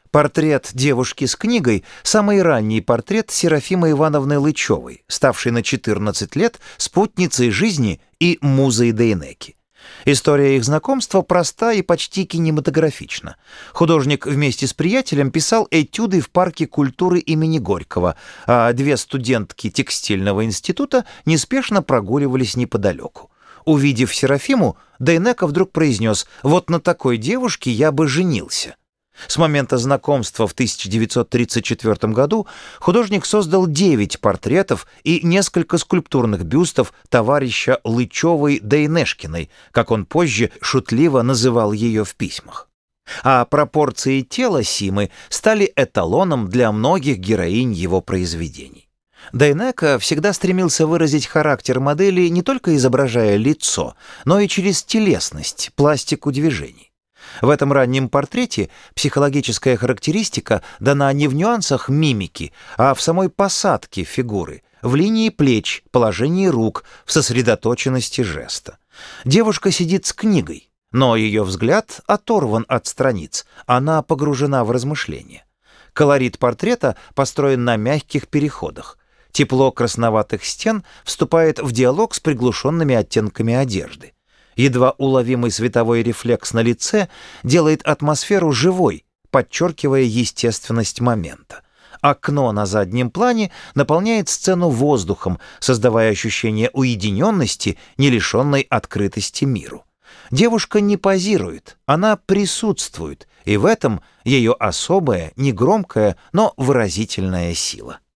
Портрет девушки с книгой — самый ранний портрет Серафимы Ивановны Лычевой, ставшей на 14 лет спутницей жизни и музой Дейнеки. История их знакомства проста и почти кинематографична. Художник вместе с приятелем писал этюды в парке культуры имени Горького, а две студентки текстильного института неспешно прогуливались неподалеку. Увидев Серафиму, Дейнека вдруг произнес: «Вот на такой девушке я бы женился». С момента знакомства в 1934 году художник создал 9 портретов и несколько скульптурных бюстов товарища Лычевой-Дейнешкиной, как он позже шутливо называл ее в письмах. А пропорции тела Симы стали эталоном для многих героинь его произведений. Дейнека всегда стремился выразить характер модели, не только изображая лицо, но и через телесность, пластику движений. В этом раннем портрете психологическая характеристика дана не в нюансах мимики, а в самой посадке фигуры, в линии плеч, положении рук, в сосредоточенности жеста. Девушка сидит с книгой, но ее взгляд оторван от страниц, она погружена в размышления. Колорит портрета построен на мягких переходах. Тепло красноватых стен вступает в диалог с приглушенными оттенками одежды. Едва уловимый световой рефлекс на лице делает атмосферу живой, подчеркивая естественность момента. Окно на заднем плане наполняет сцену воздухом, создавая ощущение уединенности, не лишенной открытости миру. Девушка не позирует, она присутствует, и в этом ее особая, негромкая, но выразительная сила.